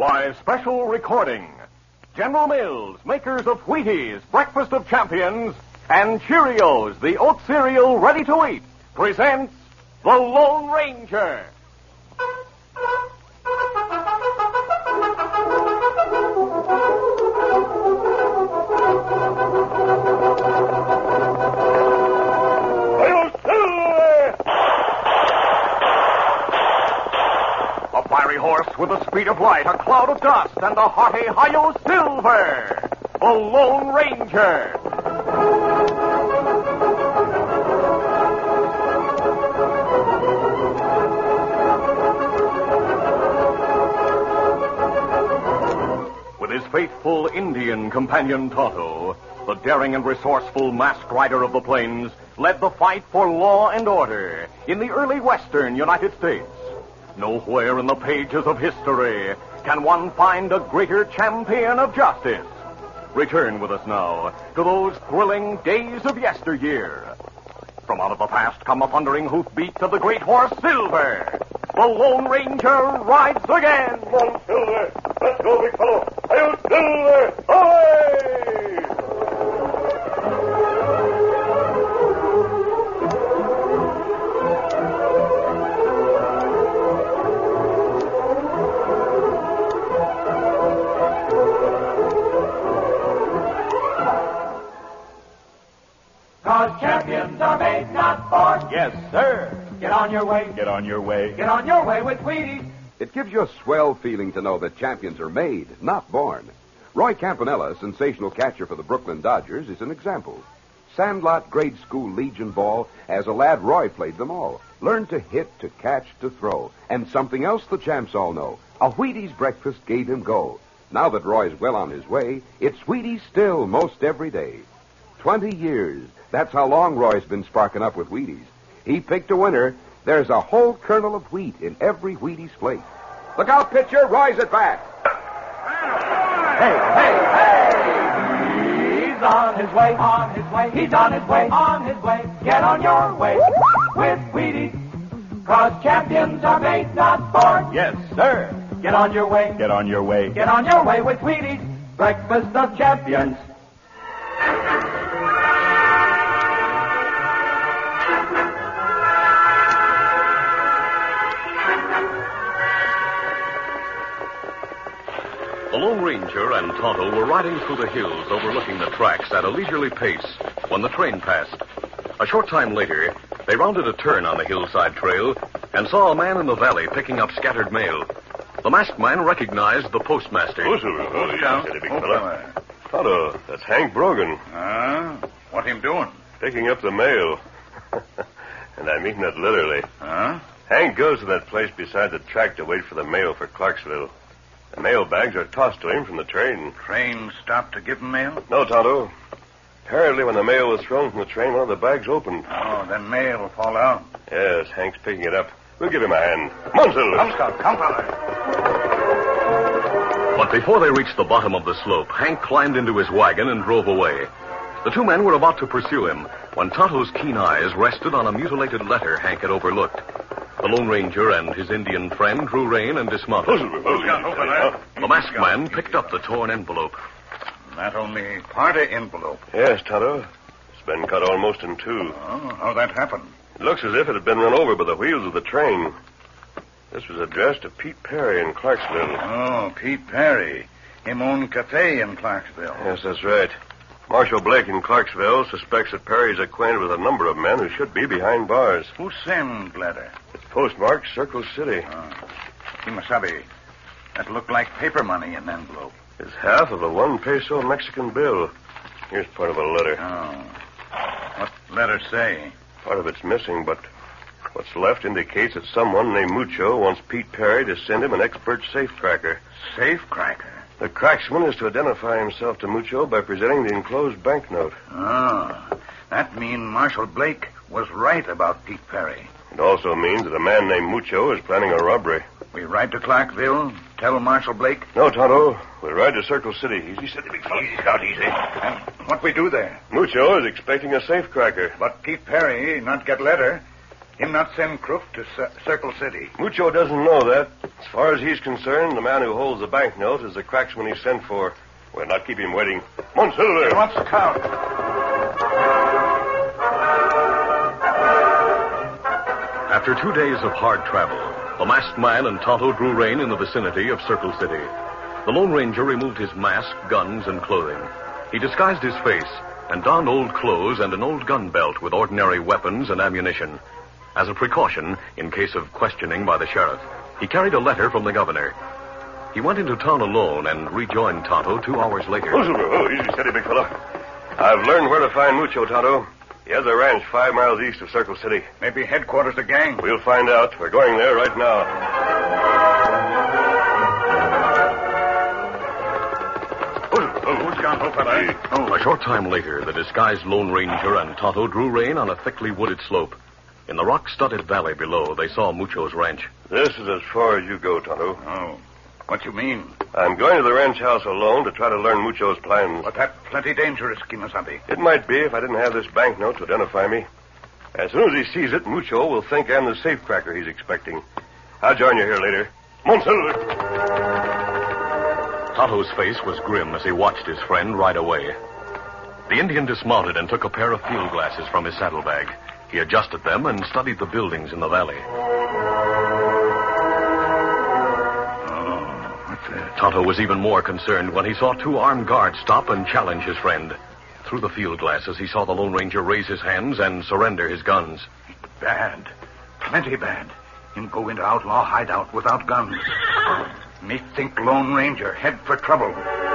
By special recording, General Mills, makers of Wheaties, Breakfast of Champions, and Cheerios, the oat cereal ready to eat, presents The Lone Ranger. A fiery horse with the speed of light, a cloud of dust, and a hearty Hi-Yo Silver, The Lone Ranger. With his faithful Indian companion Tonto, the daring and resourceful masked rider of the plains led the fight for law and order in the early western United States. Nowhere in the pages of history can one find a greater champion of justice. Return with us now to those thrilling days of yesteryear. From out of the past come the thundering hoofbeats of the great horse Silver. The Lone Ranger rides again. Come on, Silver. Let's go, big fellow. Hi-yo, Silver. Away! Cause champions are made, not born. Yes, sir. Get on your way. Get on your way. Get on your way with Wheaties. It gives you a swell feeling to know that champions are made, not born. Roy Campanella, sensational catcher for the Brooklyn Dodgers, is an example. Sandlot grade school Legion ball, as a lad, Roy played them all. Learned to hit, to catch, to throw. And something else the champs all know. A Wheaties breakfast gave him go. Now that Roy's well on his way, it's Wheaties still most every day. 20 years. That's how long Roy's been sparking up with Wheaties. He picked a winner. There's a whole kernel of wheat in every Wheaties plate. Look out, pitcher. Roy's at bat. Hey! He's on his way, on his way. He's on his way, on his way. Get on your way with Wheaties. Cause champions are made, not born. Yes, sir. Get on your way. Get on your way. Get on your way with Wheaties. Breakfast of Champions. The Lone Ranger and Tonto were riding through the hills overlooking the tracks at a leisurely pace when the train passed. A short time later, they rounded a turn on the hillside trail and saw a man in the valley picking up scattered mail. The masked man recognized the postmaster. Tonto, that's Hank Brogan. What him doing? Picking up the mail. And I mean that literally. Huh? Hank goes to that place beside the track to wait for the mail for Clarksville. The mail bags are tossed to him from the train. Train stopped to give him mail? No, Tonto. Apparently, when the mail was thrown from the train, one of the bags opened. Oh, then mail will fall out. Yes, Hank's picking it up. We'll give him a hand. Come on, Silver. Come, Scout. Come, fella. But before they reached the bottom of the slope, Hank climbed into his wagon and drove away. The two men were about to pursue him when Tonto's keen eyes rested on a mutilated letter Hank had overlooked. The Lone Ranger and his Indian friend drew rein and dismounted. The masked man picked up the torn envelope. That only part of envelope. Yes, Tonto. It's been cut almost in two. Oh, how'd that happen? It looks as if it had been run over by the wheels of the train. This was addressed to Pete Perry in Clarksville. Oh, Pete Perry. Him own cafe in Clarksville. Yes, that's right. Marshal Blake in Clarksville suspects that Perry is acquainted with a number of men who should be behind bars. Who sent letter? It's postmarked Circle City. Kimasabi. That looked like paper money in envelope. It's half of a 1 peso Mexican bill. Here's part of a letter. Oh. What letter say? Part of it's missing, but what's left indicates that someone named Mucho wants Pete Perry to send him an expert safecracker. Safecracker? The cracksman is to identify himself to Mucho by presenting the enclosed banknote. Oh. That means Marshal Blake was right about Pete Perry. It also means that a man named Mucho is planning a robbery. We ride to Clarksville, tell Marshal Blake? No, Tonto. We ride to Circle City. Easy, steady, big fellow. Easy, Scout, easy. And what we do there? Mucho is expecting a safecracker. But Pete Perry not get letter. Him not send Crook to Circle City. Mucho doesn't know that. As far as he's concerned, the man who holds the banknote is the cracksman he sent for. We'll not keep him waiting. Come on, Silver. He wants to count. After 2 days of hard travel, the masked man and Tonto drew rein in the vicinity of Circle City. The Lone Ranger removed his mask, guns, and clothing. He disguised his face and donned old clothes and an old gun belt with ordinary weapons and ammunition. As a precaution, in case of questioning by the sheriff, he carried a letter from the governor. He went into town alone and rejoined Tonto 2 hours later. Oh, Silver. Oh, easy, steady, big fella. I've learned where to find Mucho, Tonto. He has a ranch 5 miles east of Circle City. Maybe headquarters of the gang. We'll find out. We're going there right now. Who's gone, fella? A short time later, the disguised Lone Ranger and Tonto drew rein on a thickly wooded slope. In the rock-studded valley below, they saw Mucho's ranch. This is as far as you go, Tonto. Oh. What you mean? I'm going to the ranch house alone to try to learn Mucho's plans. But that's plenty dangerous, Kimasabi. It might be if I didn't have this banknote to identify me. As soon as he sees it, Mucho will think I'm the safecracker he's expecting. I'll join you here later. Come on, Silver. Tonto's face was grim as he watched his friend ride away. The Indian dismounted and took a pair of field glasses from his saddlebag. He adjusted them and studied the buildings in the valley. Tonto was even more concerned when he saw 2 armed guards stop and challenge his friend. Through the field glasses, he saw the Lone Ranger raise his hands and surrender his guns. Bad. Plenty bad. Him go into outlaw hideout without guns. Me think Lone Ranger head for trouble.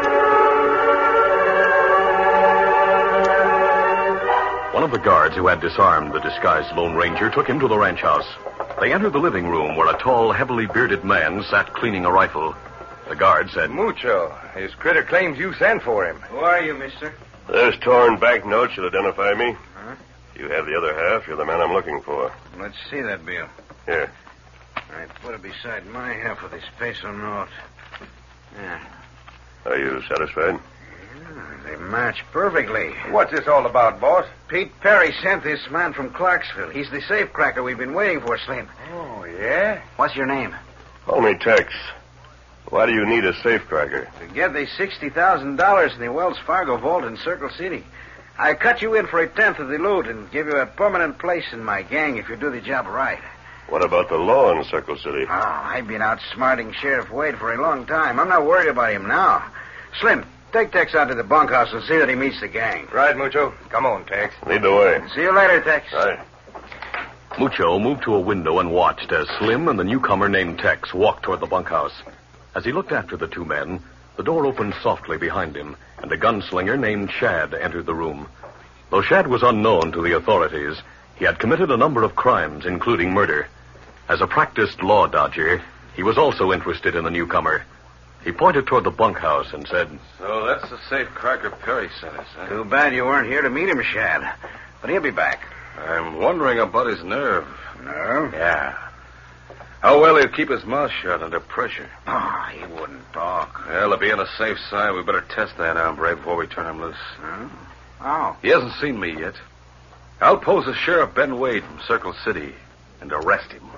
One of the guards who had disarmed the disguised Lone Ranger took him to the ranch house. They entered the living room where a tall, heavily bearded man sat cleaning a rifle. The guard said, Mucho. His critter claims you sent for him. Who are you, mister? This torn banknote should identify me. Huh? You have the other half. You're the man I'm looking for. Let's see that bill. Here. I put it beside my half of this peso note. Yeah. Are you satisfied? They match perfectly. What's this all about, boss? Pete Perry sent this man from Clarksville. He's the safecracker we've been waiting for, Slim. Oh, yeah? What's your name? Call me Tex. Why do you need a safecracker? To get the $60,000 in the Wells Fargo vault in Circle City. I cut you in for 1/10 of the loot and give you a permanent place in my gang if you do the job right. What about the law in Circle City? Oh, I've been outsmarting Sheriff Wade for a long time. I'm not worried about him now. Slim, take Tex out to the bunkhouse and see that he meets the gang. Right, Mucho. Come on, Tex. Lead the way. See you later, Tex. Right. Mucho moved to a window and watched as Slim and the newcomer named Tex walked toward the bunkhouse. As he looked after the 2 men, the door opened softly behind him, and a gunslinger named Shad entered the room. Though Shad was unknown to the authorities, he had committed a number of crimes, including murder. As a practiced law dodger, he was also interested in the newcomer. He pointed toward the bunkhouse and said, So that's the safecracker Perry sent us, huh? Too bad you weren't here to meet him, Shad. But he'll be back. I'm wondering about his nerve. Nerve? Yeah. How well he'll keep his mouth shut under pressure. Oh, he wouldn't talk. Well, to be on the safe side, we better test that hombre before we turn him loose. Huh? Oh. He hasn't seen me yet. I'll pose as Sheriff Ben Wade from Circle City and arrest him.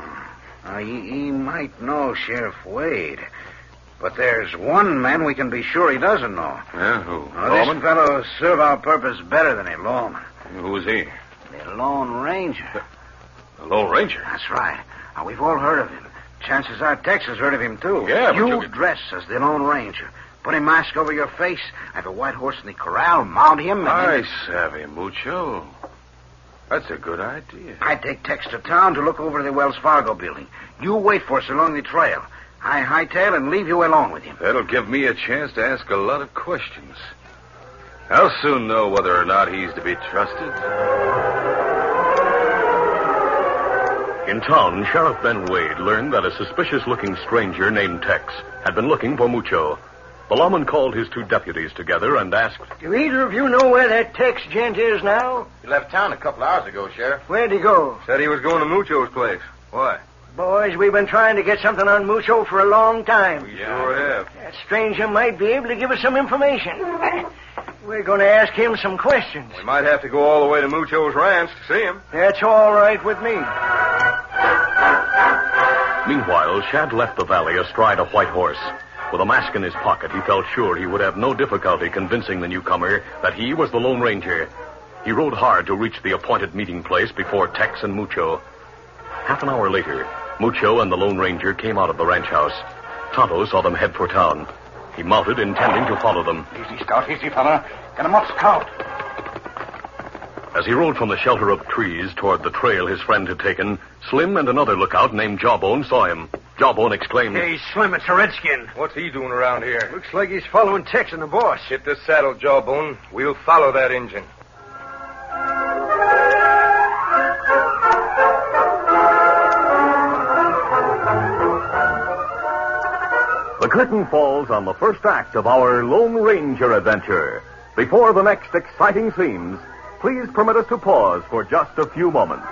He might know Sheriff Wade. But there's one man we can be sure he doesn't know. Yeah, who? This fellow serve our purpose better than a lawman. Who is he? The Lone Ranger. The Lone Ranger? That's right. We've all heard of him. Chances are Tex has heard of him, too. Yeah, but you dress as the Lone Ranger. Put a mask over your face, have a white horse in the corral, mount him, and... I savvy, Mucho. That's a good idea. I take Tex to town to look over the Wells Fargo building. You wait for us along the trail. I hightail and leave you alone with him. That'll give me a chance to ask a lot of questions. I'll soon know whether or not he's to be trusted. In town, Sheriff Ben Wade learned that a suspicious-looking stranger named Tex had been looking for Mucho. The lawman called his 2 deputies together and asked, Do either of you know where that Tex gent is now? He left town a couple hours ago, Sheriff. Where'd he go? Said he was going to Mucho's place. Why? Boys, we've been trying to get something on Mucho for a long time. We sure have. That stranger might be able to give us some information. We're going to ask him some questions. We might have to go all the way to Mucho's ranch to see him. That's all right with me. Meanwhile, Shad left the valley astride a white horse. With a mask in his pocket, he felt sure he would have no difficulty convincing the newcomer that he was the Lone Ranger. He rode hard to reach the appointed meeting place before Tex and Mucho. Half an hour later, Mucho and the Lone Ranger came out of the ranch house. Tonto saw them head for town. He mounted, intending to follow them. Easy, Scout. Easy, fella. Get him up, Scout. As he rode from the shelter of trees toward the trail his friend had taken, Slim and another lookout named Jawbone saw him. Jawbone exclaimed, Hey, Slim, it's a redskin. What's he doing around here? Looks like he's following Tex and the boss. Get the saddle, Jawbone. We'll follow that Injun. The curtain falls on the first act of our Lone Ranger adventure. Before the next exciting scenes, please permit us to pause for just a few moments.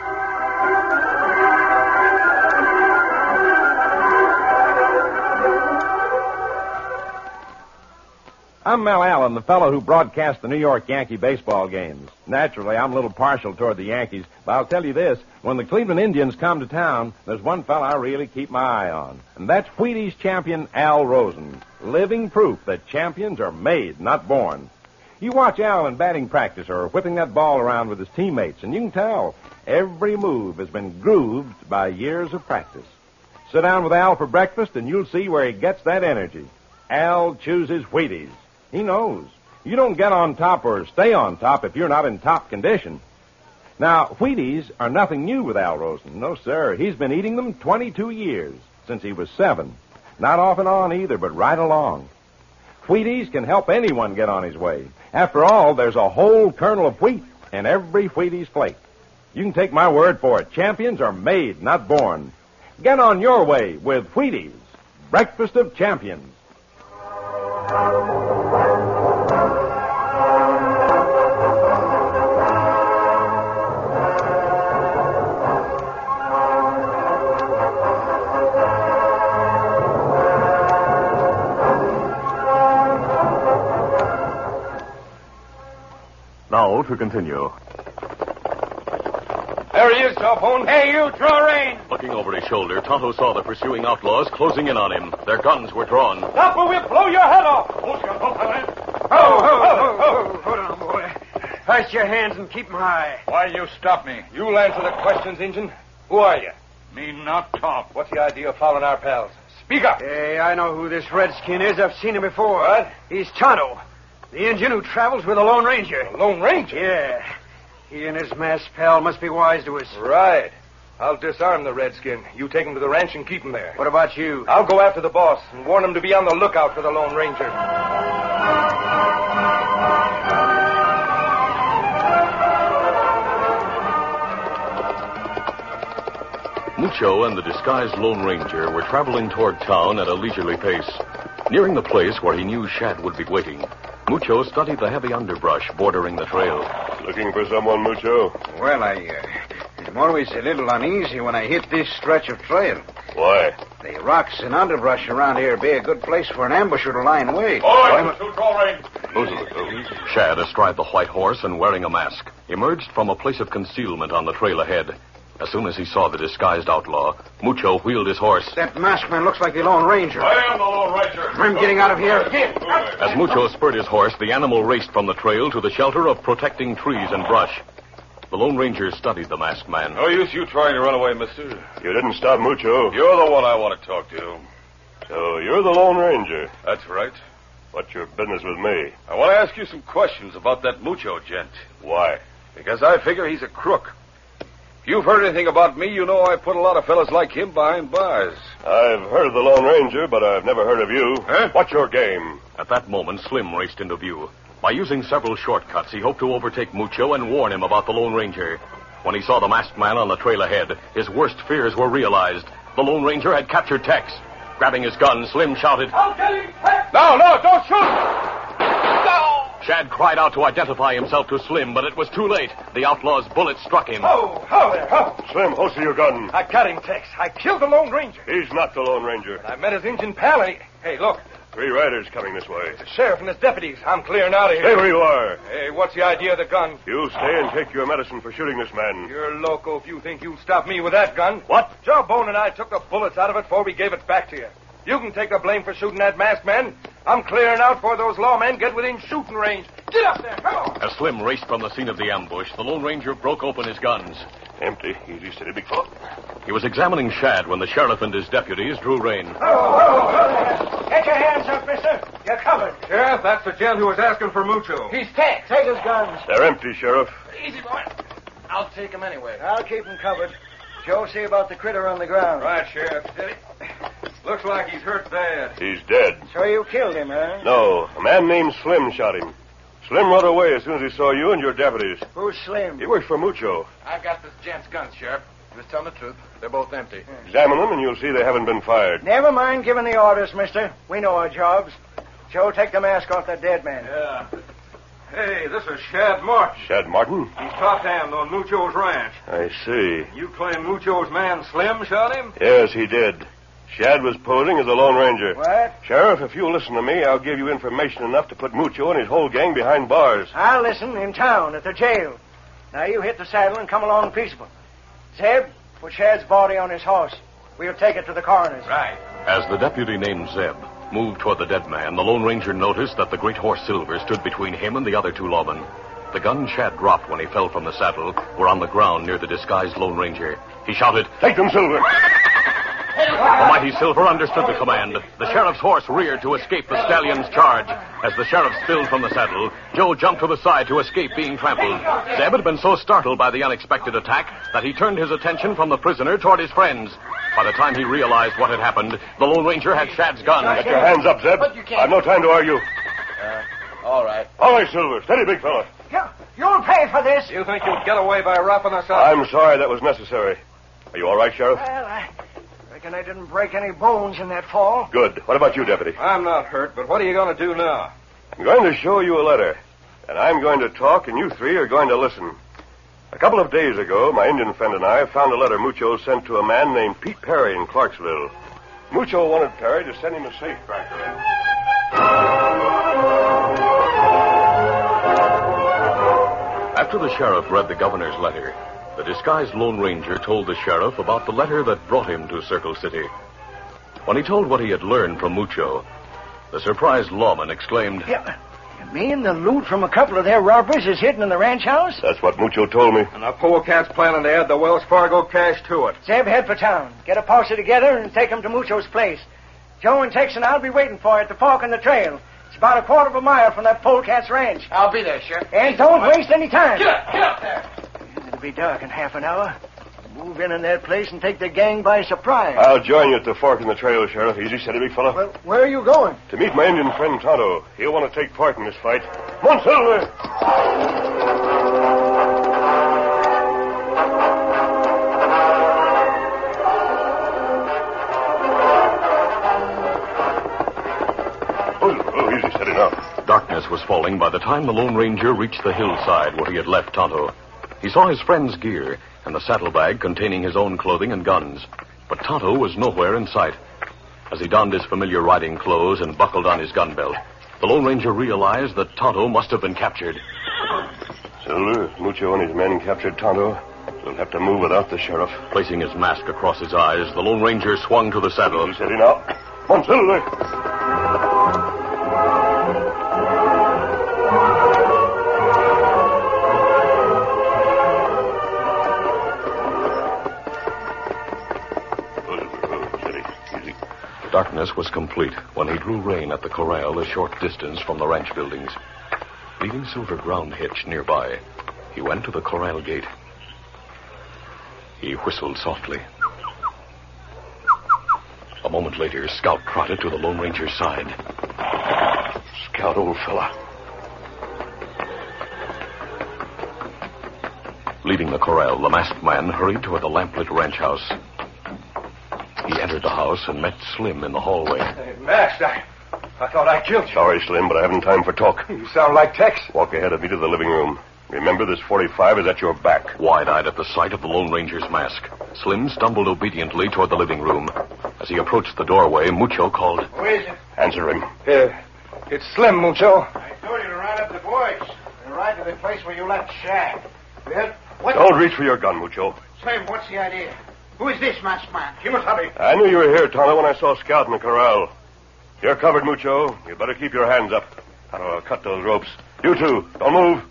I'm Mel Allen, the fellow who broadcasts the New York Yankee baseball games. Naturally, I'm a little partial toward the Yankees, but I'll tell you this. When the Cleveland Indians come to town, there's one fellow I really keep my eye on, and that's Wheaties champion Al Rosen. Living proof that champions are made, not born. You watch Al in batting practice or whipping that ball around with his teammates, and you can tell every move has been grooved by years of practice. Sit down with Al for breakfast, and you'll see where he gets that energy. Al chooses Wheaties. He knows. You don't get on top or stay on top if you're not in top condition. Now, Wheaties are nothing new with Al Rosen. No, sir. He's been eating them 22 years, since he was 7. Not off and on either, but right along. Wheaties can help anyone get on his way. After all, there's a whole kernel of wheat in every Wheaties flake. You can take my word for it. Champions are made, not born. Get on your way with Wheaties, breakfast of champions. Now to continue. There he is, Jawbone. Hey, you, draw rein. Looking over his shoulder, Tonto saw the pursuing outlaws closing in on him. Their guns were drawn. Stop or we'll blow your head off. Hold on, boy. Pass your hands and keep 'em high. Why you stop me? You'll answer the questions, Injun. Who are you? Me not talk. What's the idea of following our pals? Speak up. Hey, I know who this redskin is. I've seen him before. What? He's Tonto, the Indian who travels with the Lone Ranger. The Lone Ranger? Yeah. He and his masked pal must be wise to us. Right. I'll disarm the redskin. You take him to the ranch and keep him there. What about you? I'll go after the boss and warn him to be on the lookout for the Lone Ranger. Mucho and the disguised Lone Ranger were traveling toward town at a leisurely pace. Nearing the place where he knew Shad would be waiting, Mucho studied the heavy underbrush bordering the trail. Looking for someone, Mucho? Well, I'm always a little uneasy when I hit this stretch of trail. Why? The rocks and underbrush around here be a good place for an ambusher to lie in wait. Shad, astride the white horse and wearing a mask, emerged from a place of concealment on the trail ahead. As soon as he saw the disguised outlaw, Mucho wheeled his horse. That masked man looks like the Lone Ranger. I am the Lone Ranger. I'm getting out of here. As Mucho spurred his horse, the animal raced from the trail to the shelter of protecting trees and brush. The Lone Ranger studied the masked man. No use you trying to run away, mister. You didn't stop Mucho. You're the one I want to talk to. So you're the Lone Ranger. That's right. What's your business with me? I want to ask you some questions about that Mucho gent. Why? Because I figure he's a crook. If you've heard anything about me, you know I put a lot of fellas like him behind bars. I've heard of the Lone Ranger, but I've never heard of you. Huh? What's your game? At that moment, Slim raced into view. By using several shortcuts, he hoped to overtake Mucho and warn him about the Lone Ranger. When he saw the masked man on the trail ahead, his worst fears were realized. The Lone Ranger had captured Tex. Grabbing his gun, Slim shouted, I'll get him, Tex! No, don't shoot! No! Shad cried out to identify himself to Slim, but it was too late. The outlaw's bullet struck him. Oh, there. Slim, holster your gun. I got him, Tex. I killed the Lone Ranger. He's not the Lone Ranger. I met his Injun pal. Hey, look. 3 riders coming this way. The sheriff and his deputies. I'm clearing out of here. Stay where you are. Hey, what's the idea of the gun? You stay and take your medicine for shooting this man. You're loco if you think you'll stop me with that gun. What? Joe Bone and I took the bullets out of it before we gave it back to you. You can take the blame for shooting that masked man. I'm clearing out before those lawmen get within shooting range. Get up there, come on. As Slim raced from the scene of the ambush, the Lone Ranger broke open his guns. Empty. Easy, steady, big fellow. He was examining Shad when the sheriff and his deputies drew rein. Get your hands up, mister. You're covered. Sheriff, that's the gent who was asking for Mucho. He's tagged. Take his guns. They're empty, Sheriff. Easy, boy. I'll take him anyway. I'll keep him covered. Joe, see about the critter on the ground. Right, Sheriff. Steady. Looks like he's hurt bad. He's dead. So you killed him, huh? No, a man named Slim shot him. Slim rode away as soon as he saw you and your deputies. Who's Slim? He works for Mucho. I've got this gent's guns, Sheriff. He was telling the truth. They're both empty. Examine them and you'll see they haven't been fired. Never mind giving the orders, mister. We know our jobs. Joe, take the mask off that dead man. Yeah. Hey, this is Shad Martin. Shad Martin? He's top hand on Mucho's ranch. I see. You claim Mucho's man Slim shot him? Yes, he did. Shad was posing as a Lone Ranger. What? Sheriff, if you'll listen to me, I'll give you information enough to put Mucho and his whole gang behind bars. I'll listen in town at the jail. Now you hit the saddle and come along peaceable. Zeb, put Shad's body on his horse. We'll take it to the coroner's. Right. As the deputy named Zeb moved toward the dead man, the Lone Ranger noticed that the great horse Silver stood between him and the other 2 lawmen. The gun Shad dropped when he fell from the saddle were on the ground near the disguised Lone Ranger. He shouted, "Take them, Silver!" The mighty Silver understood the command. The sheriff's horse reared to escape the stallion's charge. As the sheriff spilled from the saddle, Joe jumped to the side to escape being trampled. Zeb had been so startled by the unexpected attack that he turned his attention from the prisoner toward his friends. By the time he realized what had happened, the Lone Ranger had Shad's gun. Get your hands up, Zeb. I've no time to argue. All right. All right, Silver. Steady, big fella. You'll pay for this. You think you'll get away by roughing us up? I'm sorry that was necessary. Are you all right, Sheriff? Well, I reckon I didn't break any bones in that fall. Good. What about you, Deputy? I'm not hurt, but what are you going to do now? I'm going to show you a letter. And I'm going to talk, and you 3 are going to listen. A couple of days ago, my Indian friend and I found a letter Mucho sent to a man named Pete Perry in Clarksville. Mucho wanted Perry to send him a safecracker. After the sheriff read the governor's letter, the disguised Lone Ranger told the sheriff about the letter that brought him to Circle City. When he told what he had learned from Mucho, the surprised lawman exclaimed, You mean the loot from a couple of their robbers is hidden in the ranch house? That's what Mucho told me. And the polecat's planning to add the Wells Fargo cash to it. Zeb, head for town. Get a posse together and take him to Mucho's place. Joe and Tex and I'll be waiting for you at the fork in the trail. It's about a quarter of a mile from that polecat's ranch. I'll be there, Sheriff. And don't waste any time. Get up there. It'll be dark in half an hour. Move in that place and take the gang by surprise. I'll join you at the fork in the trail, Sheriff. Easy, steady, big fella. Well, where are you going? To meet my Indian friend Tonto. He'll want to take part in this fight. Come on, Silver! Oh, easy, steady now. Darkness was falling by the time the Lone Ranger reached the hillside where he had left Tonto. He saw his friend's gear and the saddlebag containing his own clothing and guns. But Tonto was nowhere in sight. As he donned his familiar riding clothes and buckled on his gun belt, the Lone Ranger realized that Tonto must have been captured. Silver, Mucho and his men captured Tonto. We'll have to move without the sheriff. Placing his mask across his eyes, the Lone Ranger swung to the saddle. Easy, steady now. Come on, Silver! Darkness was complete when he drew rein at the corral a short distance from the ranch buildings. Leaving Silver ground hitched nearby, he went to the corral gate. He whistled softly. A moment later, Scout trotted to the Lone Ranger's side. Scout, old fella. Leaving the corral, the masked man hurried toward the lamplit ranch house. He entered the house and met Slim in the hallway. Hey, Max, I thought I killed you. Sorry, Slim, but I haven't time for talk. You sound like Tex. Walk ahead of me to the living room. Remember, this 45 is at your back. Wide-eyed at the sight of the Lone Ranger's mask, Slim stumbled obediently toward the living room. As he approached the doorway, Mucho called. Who is it? Answer him. It's Slim, Mucho. I told you to round up the boys and ride to the place where you left Shag. What? Don't reach for your gun, Mucho. Slim, what's the idea? Who is this masked man? Kimasabi. I knew you were here, Tonto, when I saw Scout in the corral. You're covered, Mucho. You better keep your hands up. Tonto, I'll cut those ropes. You too. Don't move.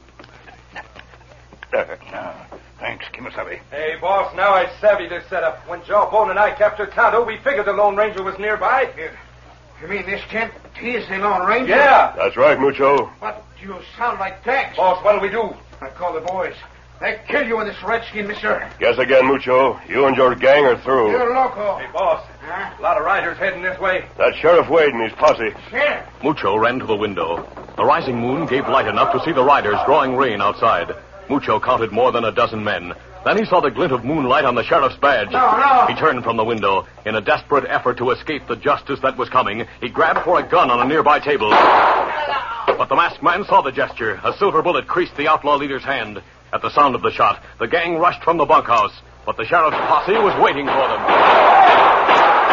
Thanks, Kimasabi. Hey, boss, now I savvy this setup. When Jawbone and I captured Tonto, we figured the Lone Ranger was nearby. You mean this gent, he's the Lone Ranger? Yeah. That's right, Mucho. But you sound like Tex. Boss, what'll we do? I call the boys. They kill you in this redskin, mister. Guess again, Mucho. You and your gang are through. You're loco. Hey, boss. Huh? A lot of riders heading this way. That's Sheriff Wade and his posse. Sheriff. Mucho ran to the window. The rising moon gave light enough to see the riders drawing rein outside. Mucho counted more than a dozen men. Then he saw the glint of moonlight on the sheriff's badge. No. He turned from the window. In a desperate effort to escape the justice that was coming, he grabbed for a gun on a nearby table. But the masked man saw the gesture. A silver bullet creased the outlaw leader's hand. At the sound of the shot, the gang rushed from the bunkhouse. But the sheriff's posse was waiting for them.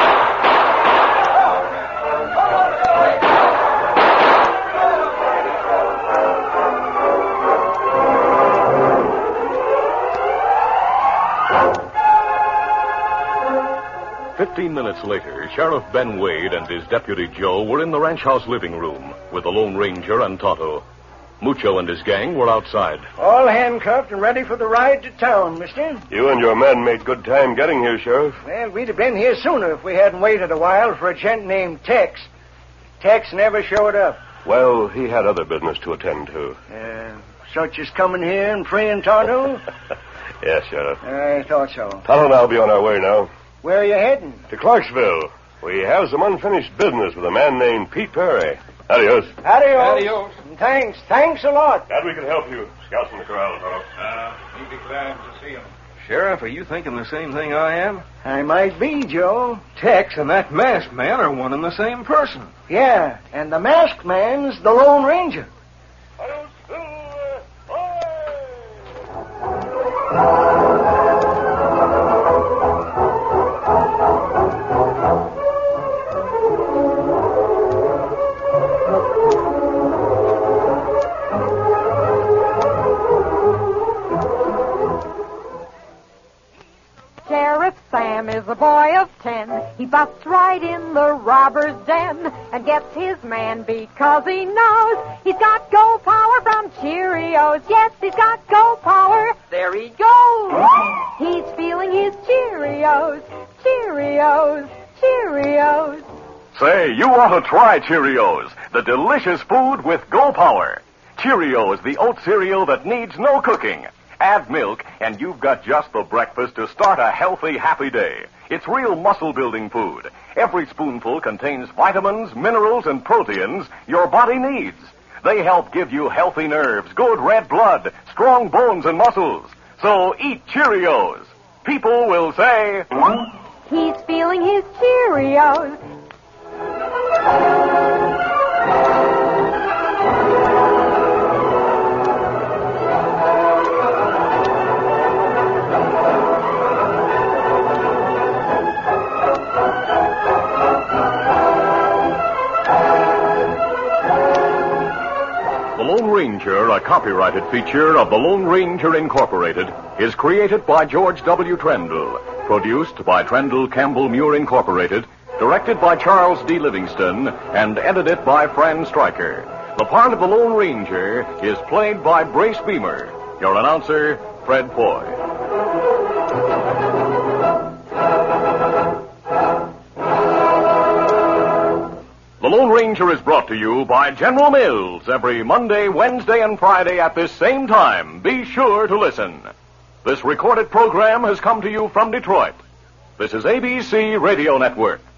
15 minutes later, Sheriff Ben Wade and his deputy Joe were in the ranch house living room with the Lone Ranger and Tonto. Mucho and his gang were outside. All handcuffed and ready for the ride to town, mister. You and your men made good time getting here, Sheriff. Well, we'd have been here sooner if we hadn't waited a while for a gent named Tex. Tex never showed up. Well, he had other business to attend to. Such as coming here and freeing Tonto? Yes, Sheriff. I thought so. Tonto and I'll be on our way now. Where are you heading? To Clarksville. We have some unfinished business with a man named Pete Perry. Adios. Adios. And thanks a lot. Glad we could help you. Scouts in the corral, Tonto. He'd be glad to see him. Sheriff, are you thinking the same thing I am? I might be, Joe. Tex and that masked man are one and the same person. Yeah, and the masked man's the Lone Ranger. Sam is a boy of 10. He busts right in the robber's den and gets his man because he knows he's got Go Power from Cheerios. Yes, he's got Go Power. There he goes. He's feeling his Cheerios. Cheerios. Cheerios. Say, you ought to try Cheerios, the delicious food with Go Power. Cheerios, the oat cereal that needs no cooking. Add milk, and you've got just the breakfast to start a healthy, happy day. It's real muscle-building food. Every spoonful contains vitamins, minerals, and proteins your body needs. They help give you healthy nerves, good red blood, strong bones and muscles. So eat Cheerios. People will say, he's feeling his Cheerios. The Lone Ranger, a copyrighted feature of the Lone Ranger Incorporated, is created by George W. Trendle, produced by Trendle Campbell Muir Incorporated, directed by Charles D. Livingston, and edited by Fran Stryker. The part of the Lone Ranger is played by Brace Beamer. Your announcer, Fred Foy. The Lone Ranger is brought to you by General Mills every Monday, Wednesday, and Friday at this same time. Be sure to listen. This recorded program has come to you from Detroit. This is ABC Radio Network.